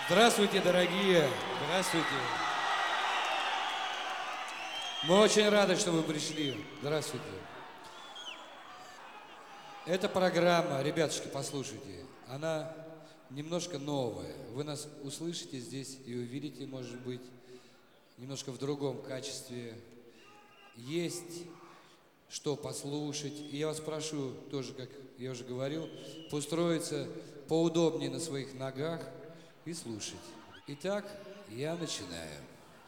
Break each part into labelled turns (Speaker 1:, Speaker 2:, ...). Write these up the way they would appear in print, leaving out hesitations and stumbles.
Speaker 1: Здравствуйте, дорогие! Здравствуйте! Мы очень рады, что вы пришли. Здравствуйте. Эта программа, ребятушки, послушайте, она немножко новая. Вы нас услышите здесь и увидите, может быть, немножко в другом качестве. Есть что послушать. И я вас прошу, тоже, как я уже говорил, устроиться поудобнее на своих ногах и слушать. Итак, я начинаю.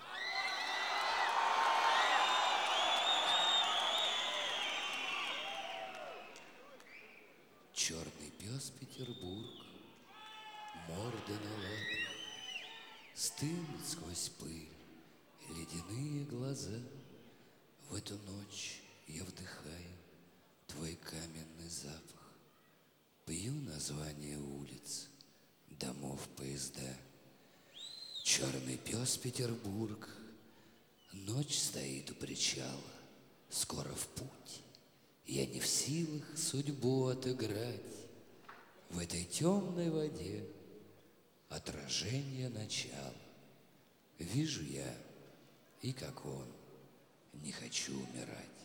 Speaker 1: Черный пес Петербург, морда на лапах, стынут сквозь пыль ледяные глаза. В эту ночь я вдыхаю твой каменный запах, пью название улиц, домов, поезда. Черный пес Петербург, ночь стоит у причала, скоро в путь. Я не в силах судьбу отыграть. В этой темной воде отражение начала. Вижу я, и как он, не хочу умирать.